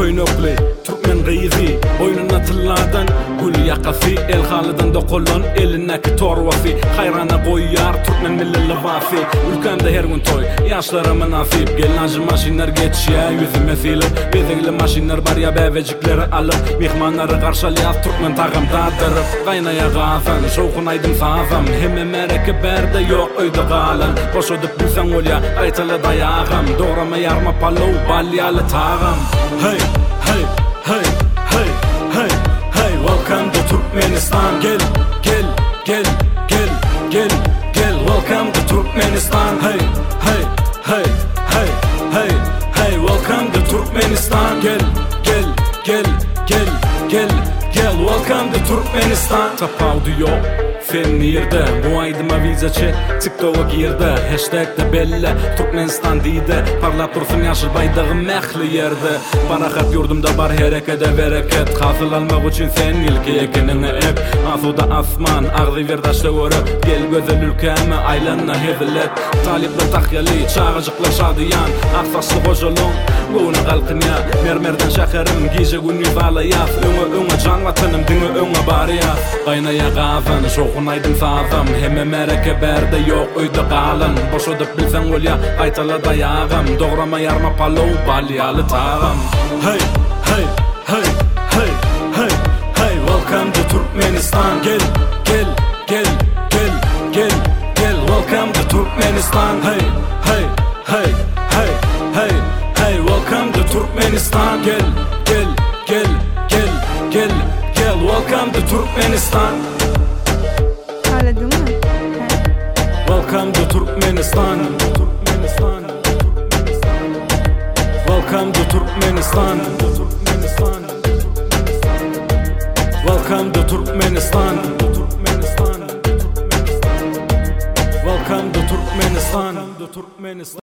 köynökli Türkmen gıyzi boynuna tılladan gül yakafi el halıdan dokolon elineki torvafi hayrana koyar Türkmen millili vafi ülkemde her gün toy yaşlarıma nasip gelnacı maşinler geçiyor yüzüme silip bezegli maşinler bar ya bevecikleri alıp mihmanları karşılayat Türkmen tağım tadırıp kaynaya gazan şoğun aydım sazam hemme mereke berde yok öyde galan boş ödüp bilsen ol ya aytalı dayağım doğrama yarma palov balyalı tağım hey hey hey hey hey hey welcome to Turkmenistan gel gel gel gel gel gel welcome to Turkmenistan hey hey hey hey hey hey welcome to Turkmenistan gel gel gel gel gel gel welcome to Turkmenistan tapav diyor Fen yerde bu aydıma vizaçı TikTok'a girdi hashtag'da belle Turkmenistan deydi parlap dursun yaşıl baydağım mehli yerde Barakat yurdumda bar harekete bereket Hasıl almak için sen ilki ekinini ep Asuda asman ağzı verdaşta görüp Gel güzel ülkeme aylanna hezilet Talipler takyali çağıcıklar şadiyan Aksaslı koşulun Guna kalkın ya mermerden şakarım Gece günü bağlayat Öngü can vatanım dini öngü bari ya Kaynaya gazan şoğun aydım sazam hemme mereke berde yok öyde qalan boş ödüp bilsen ol ya aytalı dayağım doğrama yarma palov balyalı tağım hey hey hey hey hey hey welcome to Turkmenistan gel gel gel gel gel gel welcome to Turkmenistan hey hey hey hey hey hey welcome to Turkmenistan gel gel gel gel gel gel welcome to Turkmenistan Anladın mı? Welcome to Turkmenistan. Welcome to Turkmenistan. Welcome to Turkmenistan. Welcome to Turkmenistan.